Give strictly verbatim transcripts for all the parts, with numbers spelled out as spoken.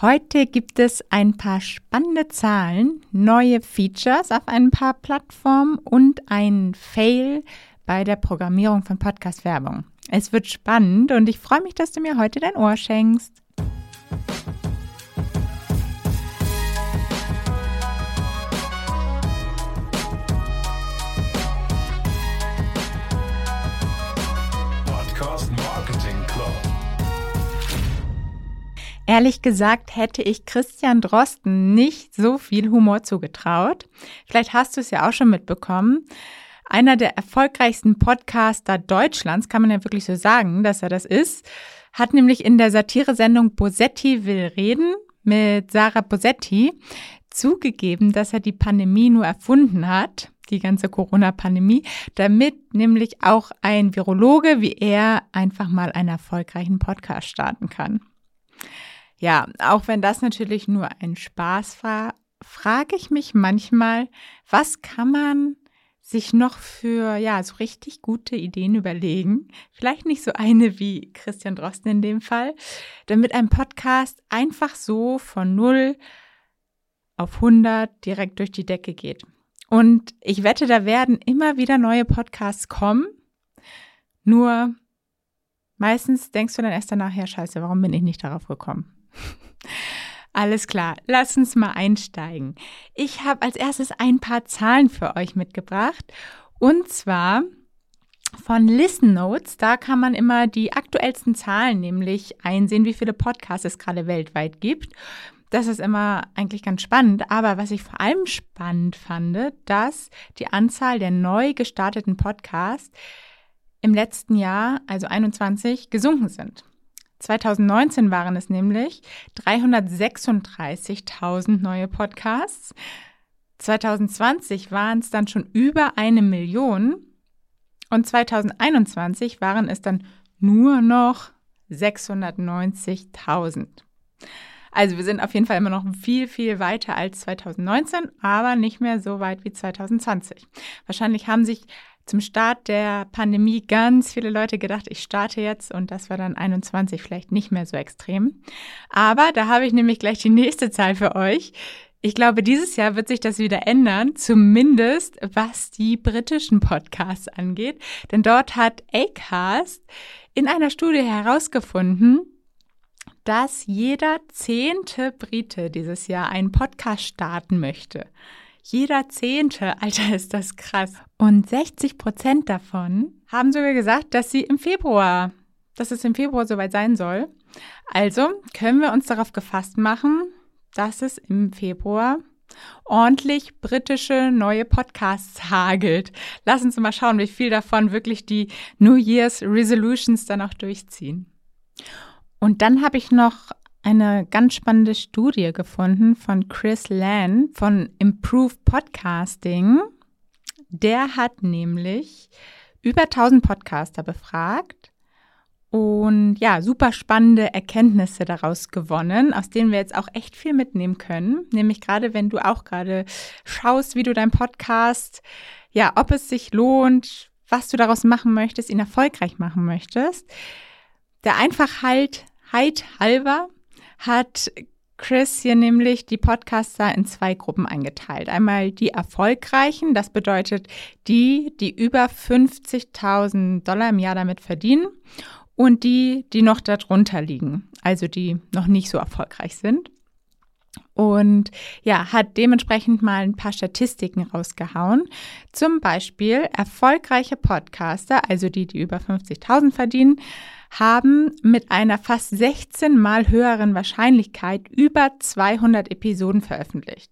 Heute gibt es ein paar spannende Zahlen, neue Features auf ein paar Plattformen und ein Fail bei der Programmierung von Podcast-Werbung. Es wird spannend und ich freue mich, dass du mir heute dein Ohr schenkst. Ehrlich gesagt hätte ich Christian Drosten nicht so viel Humor zugetraut. Vielleicht hast du es ja auch schon mitbekommen. Einer der erfolgreichsten Podcaster Deutschlands, kann man ja wirklich so sagen, dass er das ist, hat nämlich in der Satiresendung Bosetti will reden mit Sarah Bosetti zugegeben, dass er die Pandemie nur erfunden hat, die ganze Corona-Pandemie, damit nämlich auch ein Virologe wie er einfach mal einen erfolgreichen Podcast starten kann. Ja, auch wenn das natürlich nur ein Spaß war, frage ich mich manchmal, was kann man sich noch für ja so richtig gute Ideen überlegen? Vielleicht nicht so eine wie Christian Drosten in dem Fall, damit ein Podcast einfach so von null auf hundert direkt durch die Decke geht. Und ich wette, da werden immer wieder neue Podcasts kommen, nur meistens denkst du dann erst danach, ja scheiße, warum bin ich nicht darauf gekommen? Alles klar, lass uns mal einsteigen. Ich habe als erstes ein paar Zahlen für euch mitgebracht und zwar von Listen Notes. Da kann man immer die aktuellsten Zahlen nämlich einsehen, wie viele Podcasts es gerade weltweit gibt. Das ist immer eigentlich ganz spannend, aber was ich vor allem spannend fand, dass die Anzahl der neu gestarteten Podcasts im letzten Jahr, also einundzwanzig, gesunken sind. zwanzig neunzehn waren es nämlich dreihundertsechsunddreißigtausend neue Podcasts. zwanzig zwanzig waren es dann schon über eine Million und zwanzig einundzwanzig waren es dann nur noch sechshundertneunzigtausend. Also wir sind auf jeden Fall immer noch viel, viel weiter als zwanzig neunzehn, aber nicht mehr so weit wie zwanzig zwanzig. Wahrscheinlich haben sich zum Start der Pandemie ganz viele Leute gedacht, ich starte jetzt und das war dann einundzwanzig vielleicht nicht mehr so extrem. Aber da habe ich nämlich gleich die nächste Zahl für euch. Ich glaube, dieses Jahr wird sich das wieder ändern, zumindest was die britischen Podcasts angeht. Denn dort hat Acast in einer Studie herausgefunden, dass jeder zehnte Brite dieses Jahr einen Podcast starten möchte. Jeder Zehnte, Alter, ist das krass. Und sechzig Prozent davon haben sogar gesagt, dass sie im Februar, dass es im Februar soweit sein soll. Also können wir uns darauf gefasst machen, dass es im Februar ordentlich britische neue Podcasts hagelt. Lass uns mal schauen, wie viel davon wirklich die New Year's Resolutions dann auch durchziehen. Und dann habe ich noch eine ganz spannende Studie gefunden von Chris Lan von Improve Podcasting. Der hat nämlich über tausend Podcaster befragt und ja, super spannende Erkenntnisse daraus gewonnen, aus denen wir jetzt auch echt viel mitnehmen können. Nämlich gerade, wenn du auch gerade schaust, wie du deinen Podcast, ja, ob es sich lohnt, was du daraus machen möchtest, ihn erfolgreich machen möchtest. Der Einfachheit halber hat Chris hier nämlich die Podcaster in zwei Gruppen eingeteilt. Einmal die erfolgreichen, das bedeutet die, die über fünfzigtausend Dollar im Jahr damit verdienen und die, die noch darunter liegen, also die noch nicht so erfolgreich sind. Und ja, hat dementsprechend mal ein paar Statistiken rausgehauen. Zum Beispiel erfolgreiche Podcaster, also die, die über fünfzigtausend verdienen, haben mit einer fast sechzehn Mal höheren Wahrscheinlichkeit über zweihundert Episoden veröffentlicht.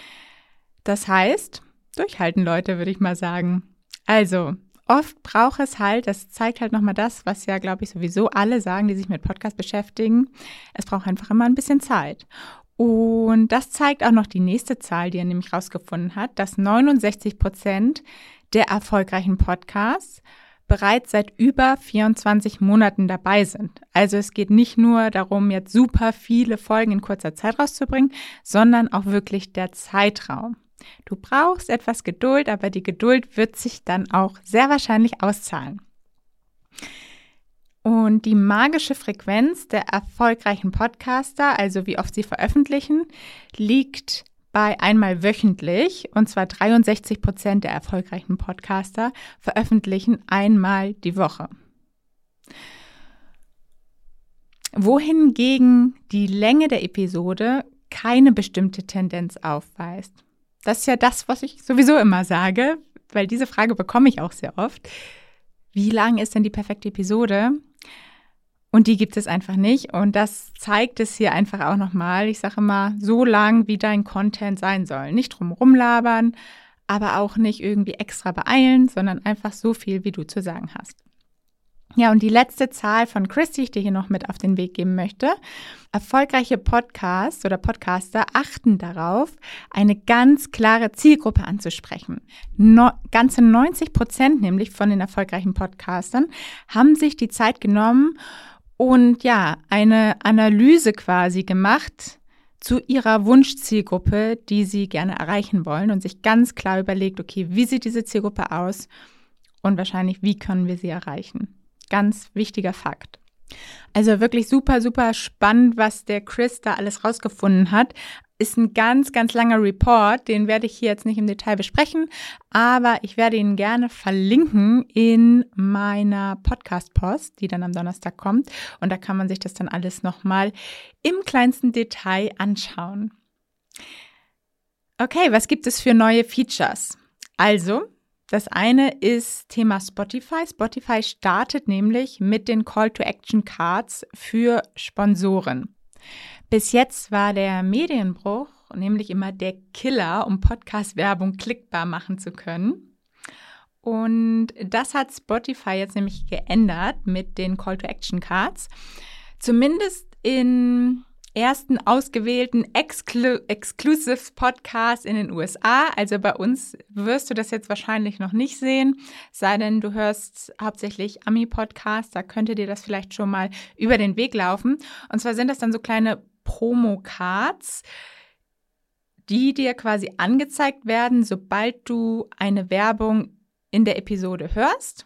Das heißt, durchhalten Leute, würde ich mal sagen. Also, oft braucht es halt, das zeigt halt nochmal das, was ja, glaube ich, sowieso alle sagen, die sich mit Podcast beschäftigen. Es braucht einfach immer ein bisschen Zeit. Und das zeigt auch noch die nächste Zahl, die er nämlich rausgefunden hat, dass neunundsechzig Prozent der erfolgreichen Podcasts bereits seit über vierundzwanzig Monaten dabei sind. Also es geht nicht nur darum, jetzt super viele Folgen in kurzer Zeit rauszubringen, sondern auch wirklich der Zeitraum. Du brauchst etwas Geduld, aber die Geduld wird sich dann auch sehr wahrscheinlich auszahlen. Und die magische Frequenz der erfolgreichen Podcaster, also wie oft sie veröffentlichen, liegt bei einmal wöchentlich. Und zwar dreiundsechzig Prozent der erfolgreichen Podcaster veröffentlichen einmal die Woche. Wohingegen die Länge der Episode keine bestimmte Tendenz aufweist. Das ist ja das, was ich sowieso immer sage, weil diese Frage bekomme ich auch sehr oft. Wie lang ist denn die perfekte Episode? Und die gibt es einfach nicht. Und das zeigt es hier einfach auch nochmal. Ich sage immer, so lang, wie dein Content sein soll. Nicht drum rumlabern, aber auch nicht irgendwie extra beeilen, sondern einfach so viel, wie du zu sagen hast. Ja, und die letzte Zahl von Chris, die ich dir hier noch mit auf den Weg geben möchte. Erfolgreiche Podcasts oder Podcaster achten darauf, eine ganz klare Zielgruppe anzusprechen. No, ganze neunzig Prozent nämlich von den erfolgreichen Podcastern haben sich die Zeit genommen und ja, eine Analyse quasi gemacht zu ihrer Wunschzielgruppe, die sie gerne erreichen wollen und sich ganz klar überlegt, okay, wie sieht diese Zielgruppe aus und wahrscheinlich, wie können wir sie erreichen? Ganz wichtiger Fakt. Also wirklich super, super spannend, was der Chris da alles rausgefunden hat. Ist ein ganz, ganz langer Report, den werde ich hier jetzt nicht im Detail besprechen, aber ich werde ihn gerne verlinken in meiner Podcast-Post, die dann am Donnerstag kommt. Und da kann man sich das dann alles nochmal im kleinsten Detail anschauen. Okay, was gibt es für neue Features? Also, das eine ist Thema Spotify. Spotify startet nämlich mit den Call-to-Action-Cards für Sponsoren. Bis jetzt war der Medienbruch nämlich immer der Killer, um Podcast-Werbung klickbar machen zu können. Und das hat Spotify jetzt nämlich geändert mit den Call-to-Action-Cards. Zumindest in ersten ausgewählten Exclu- Exclusive Podcast in den U S A. Also bei uns wirst du das jetzt wahrscheinlich noch nicht sehen, sei denn du hörst hauptsächlich Ami-Podcasts, da könnte dir das vielleicht schon mal über den Weg laufen. Und zwar sind das dann so kleine Promo-Cards, die dir quasi angezeigt werden, sobald du eine Werbung in der Episode hörst.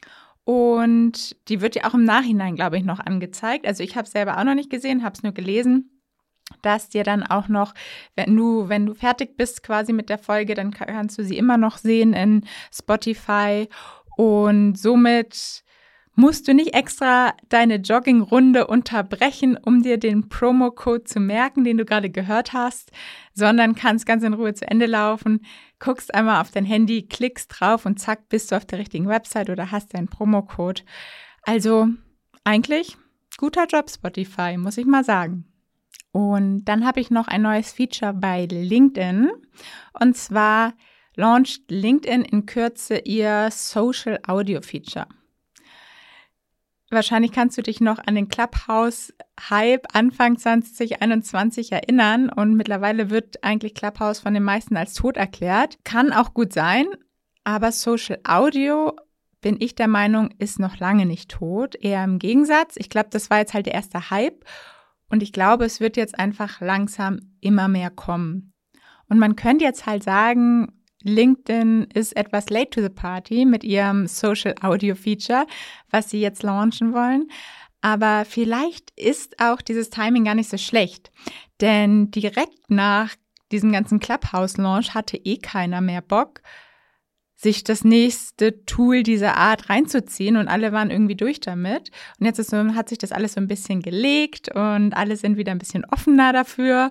Und die wird dir auch im Nachhinein, glaube ich, noch angezeigt. Also ich habe es selber auch noch nicht gesehen, habe es nur gelesen, dass dir dann auch noch, wenn du, wenn du fertig bist quasi mit der Folge, dann kannst du sie immer noch sehen in Spotify. Und somit musst du nicht extra deine Joggingrunde unterbrechen, um dir den Promocode zu merken, den du gerade gehört hast, sondern kannst ganz in Ruhe zu Ende laufen, guckst einmal auf dein Handy, klickst drauf und zack, bist du auf der richtigen Website oder hast deinen Promocode. Also eigentlich guter Job, Spotify, muss ich mal sagen. Und dann habe ich noch ein neues Feature bei LinkedIn. Und zwar launcht LinkedIn in Kürze ihr Social Audio Feature. Wahrscheinlich kannst du dich noch an den Clubhouse-Hype Anfang zwanzig einundzwanzig erinnern und mittlerweile wird eigentlich Clubhouse von den meisten als tot erklärt. Kann auch gut sein, aber Social Audio, bin ich der Meinung, ist noch lange nicht tot. Eher im Gegensatz. Ich glaube, das war jetzt halt der erste Hype und ich glaube, es wird jetzt einfach langsam immer mehr kommen. Und man könnte jetzt halt sagen, LinkedIn ist etwas late to the party mit ihrem Social Audio Feature, was sie jetzt launchen wollen. Aber vielleicht ist auch dieses Timing gar nicht so schlecht. Denn direkt nach diesem ganzen Clubhouse-Launch hatte eh keiner mehr Bock, sich das nächste Tool dieser Art reinzuziehen und alle waren irgendwie durch damit. Und jetzt ist so, hat sich das alles so ein bisschen gelegt und alle sind wieder ein bisschen offener dafür.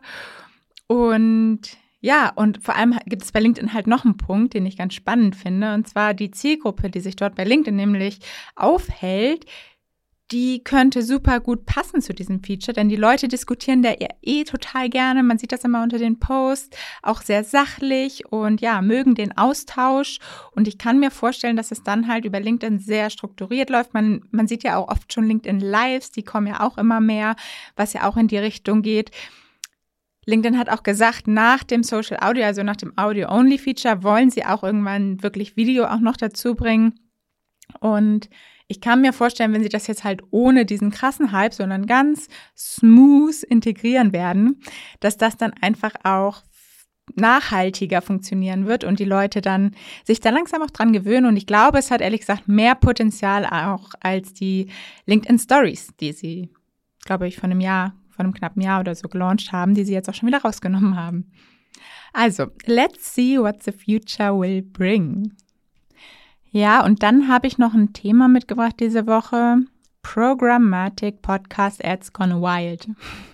Und ja, und vor allem gibt es bei LinkedIn halt noch einen Punkt, den ich ganz spannend finde, und zwar die Zielgruppe, die sich dort bei LinkedIn nämlich aufhält, die könnte super gut passen zu diesem Feature, denn die Leute diskutieren da eh total gerne, man sieht das immer unter den Posts, auch sehr sachlich und ja, mögen den Austausch und ich kann mir vorstellen, dass es dann halt über LinkedIn sehr strukturiert läuft. Man, man sieht ja auch oft schon LinkedIn Lives, die kommen ja auch immer mehr, was ja auch in die Richtung geht. LinkedIn hat auch gesagt, nach dem Social Audio, also nach dem Audio-Only-Feature, wollen sie auch irgendwann wirklich Video auch noch dazu bringen. Und ich kann mir vorstellen, wenn sie das jetzt halt ohne diesen krassen Hype, sondern ganz smooth integrieren werden, dass das dann einfach auch nachhaltiger funktionieren wird und die Leute dann sich da langsam auch dran gewöhnen. Und ich glaube, es hat ehrlich gesagt mehr Potenzial auch als die LinkedIn Stories, die sie, glaube ich, vor einem Jahr, vor einem knappen Jahr oder so gelauncht haben, die sie jetzt auch schon wieder rausgenommen haben. Also, let's see what the future will bring. Ja, und dann habe ich noch ein Thema mitgebracht diese Woche. Programmatic Podcast Ads Gone Wild.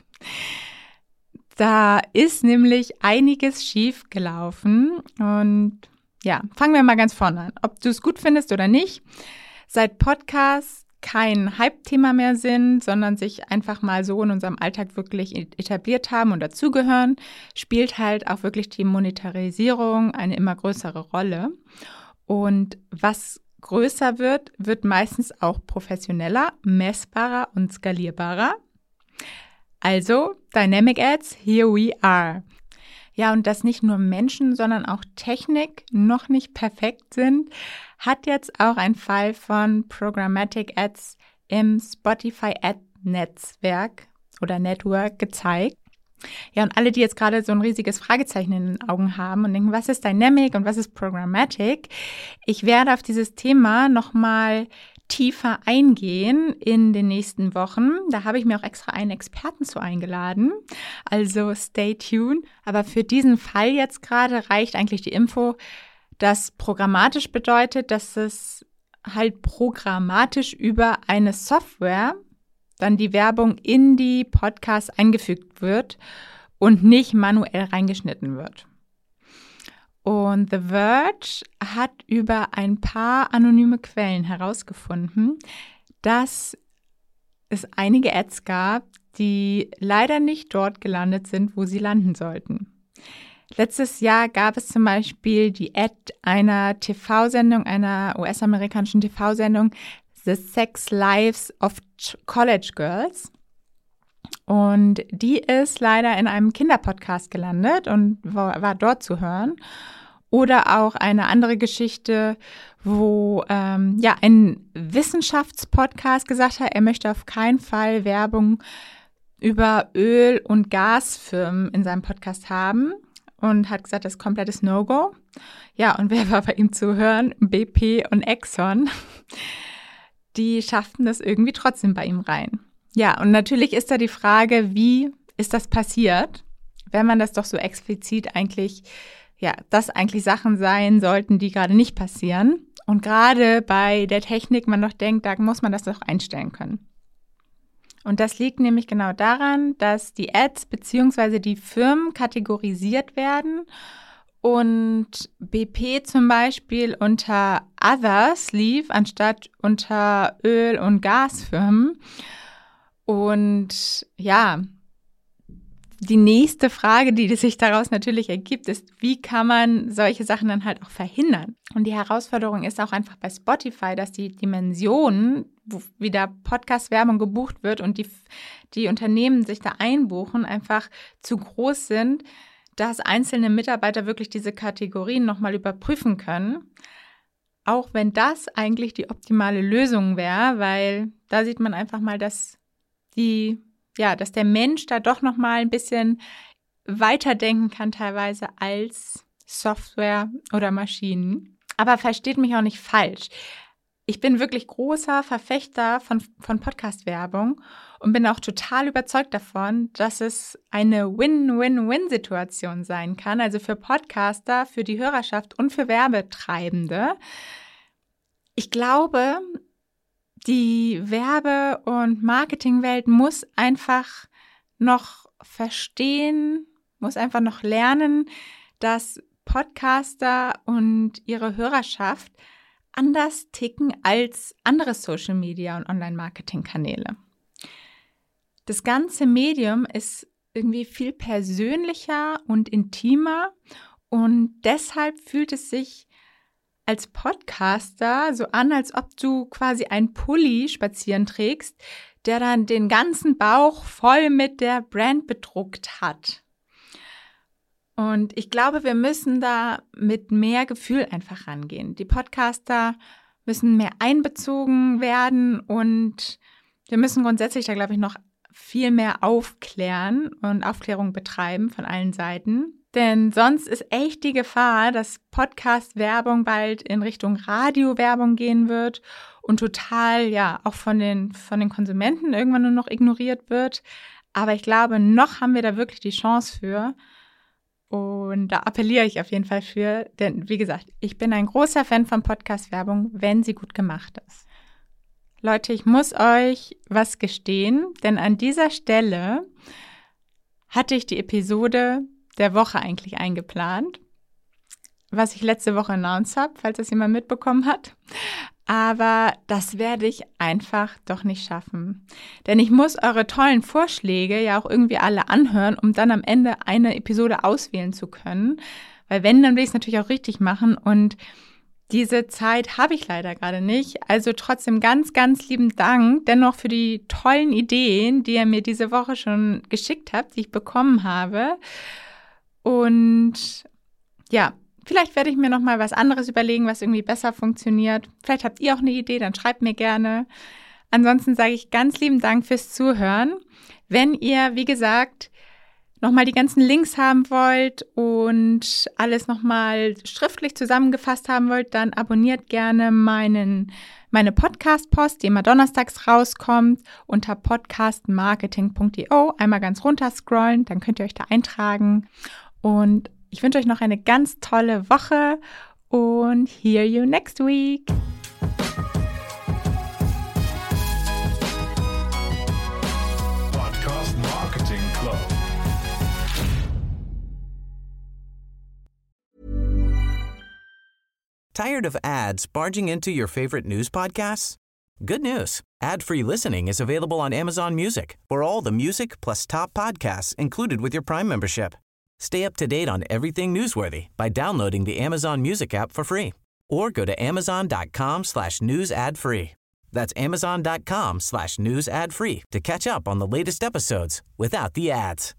Da ist nämlich einiges schief gelaufen. Und ja, fangen wir mal ganz vorne an. Ob du es gut findest oder nicht, seit Podcasts kein Hype-Thema mehr sind, sondern sich einfach mal so in unserem Alltag wirklich etabliert haben und dazugehören, spielt halt auch wirklich die Monetarisierung eine immer größere Rolle. Und was größer wird, wird meistens auch professioneller, messbarer und skalierbarer. Also Dynamic Ads, here we are. Ja, und dass nicht nur Menschen, sondern auch Technik noch nicht perfekt sind, hat jetzt auch ein Fall von Programmatic Ads im Spotify Ad Netzwerk oder Network gezeigt. Ja, und alle, die jetzt gerade so ein riesiges Fragezeichen in den Augen haben und denken, was ist Dynamic und was ist Programmatic? Ich werde auf dieses Thema nochmal tiefer eingehen in den nächsten Wochen. Da habe ich mir auch extra einen Experten zu eingeladen. Also stay tuned. Aber für diesen Fall jetzt gerade reicht eigentlich die Info, dass programmatisch bedeutet, dass es halt programmatisch über eine Software dann die Werbung in die Podcasts eingefügt wird und nicht manuell reingeschnitten wird. Und The Verge hat über ein paar anonyme Quellen herausgefunden, dass es einige Ads gab, die leider nicht dort gelandet sind, wo sie landen sollten. Letztes Jahr gab es zum Beispiel die Ad einer T V-Sendung, einer U S-amerikanischen T V-Sendung, The Sex Lives of College Girls. Und die ist leider in einem Kinderpodcast gelandet und war, war dort zu hören. Oder auch eine andere Geschichte, wo ähm, ja ein Wissenschaftspodcast gesagt hat, er möchte auf keinen Fall Werbung über Öl- und Gasfirmen in seinem Podcast haben und hat gesagt, das ist komplettes No-Go. Ja, und wer war bei ihm zu hören? B P und Exxon. Die schafften das irgendwie trotzdem bei ihm rein. Ja, und natürlich ist da die Frage, wie ist das passiert, wenn man das doch so explizit eigentlich, ja, das eigentlich Sachen sein sollten, die gerade nicht passieren. Und gerade bei der Technik man doch denkt, da muss man das doch einstellen können. Und das liegt nämlich genau daran, dass die Ads bzw. die Firmen kategorisiert werden und B P zum Beispiel unter Others lief, anstatt unter Öl- und Gasfirmen. Und ja, die nächste Frage, die sich daraus natürlich ergibt, ist, wie kann man solche Sachen dann halt auch verhindern? Und die Herausforderung ist auch einfach bei Spotify, dass die Dimensionen, wo wieder Podcast-Werbung gebucht wird und die, die Unternehmen sich da einbuchen, einfach zu groß sind, dass einzelne Mitarbeiter wirklich diese Kategorien nochmal überprüfen können. Auch wenn das eigentlich die optimale Lösung wäre, weil da sieht man einfach mal, dass die Ja, dass der Mensch da doch noch mal ein bisschen weiterdenken kann teilweise als Software oder Maschinen. Aber versteht mich auch nicht falsch. Ich bin wirklich großer Verfechter von, von Podcast-Werbung und bin auch total überzeugt davon, dass es eine Win-Win-Win-Situation sein kann. Also für Podcaster, für die Hörerschaft und für Werbetreibende. Ich glaube, die Werbe- und Marketingwelt muss einfach noch verstehen, muss einfach noch lernen, dass Podcaster und ihre Hörerschaft anders ticken als andere Social-Media- und Online-Marketing-Kanäle. Das ganze Medium ist irgendwie viel persönlicher und intimer und deshalb fühlt es sich als Podcaster so an, als ob du quasi einen Pulli spazieren trägst, der dann den ganzen Bauch voll mit der Brand bedruckt hat. Und ich glaube, wir müssen da mit mehr Gefühl einfach rangehen. Die Podcaster müssen mehr einbezogen werden und wir müssen grundsätzlich da, glaube ich, noch viel mehr aufklären und Aufklärung betreiben von allen Seiten. Denn sonst ist echt die Gefahr, dass Podcast-Werbung bald in Richtung Radio-Werbung gehen wird und total, ja, auch von den, von den Konsumenten irgendwann nur noch ignoriert wird. Aber ich glaube, noch haben wir da wirklich die Chance für. Und da appelliere ich auf jeden Fall für. Denn wie gesagt, ich bin ein großer Fan von Podcast-Werbung, wenn sie gut gemacht ist. Leute, ich muss euch was gestehen, denn an dieser Stelle hatte ich die Episode der Woche eigentlich eingeplant, was ich letzte Woche announced habe, falls das jemand mitbekommen hat. Aber das werde ich einfach doch nicht schaffen. Denn ich muss eure tollen Vorschläge ja auch irgendwie alle anhören, um dann am Ende eine Episode auswählen zu können. Weil wenn, dann will ich es natürlich auch richtig machen. Und diese Zeit habe ich leider gerade nicht. Also trotzdem ganz, ganz lieben Dank dennoch für die tollen Ideen, die ihr mir diese Woche schon geschickt habt, die ich bekommen habe. Und ja, vielleicht werde ich mir noch mal was anderes überlegen, was irgendwie besser funktioniert. Vielleicht habt ihr auch eine Idee, dann schreibt mir gerne. Ansonsten sage ich ganz lieben Dank fürs Zuhören. Wenn ihr, wie gesagt, noch mal die ganzen Links haben wollt und alles noch mal schriftlich zusammengefasst haben wollt, dann abonniert gerne meinen meine Podcast-Post, die immer donnerstags rauskommt, unter podcast marketing punkt io. Einmal ganz runter scrollen, dann könnt ihr euch da eintragen. Und ich wünsche euch noch eine ganz tolle Woche und hear you next week. Podcast Marketing Club. Tired of ads barging into your favorite news podcasts? Good news. Ad-free listening is available on Amazon Music for all the music plus top podcasts included with your Prime membership. Stay up to date on everything newsworthy by downloading the Amazon Music app for free or go to amazon.com slash news ad free. That's amazon.com slash news ad free to catch up on the latest episodes without the ads.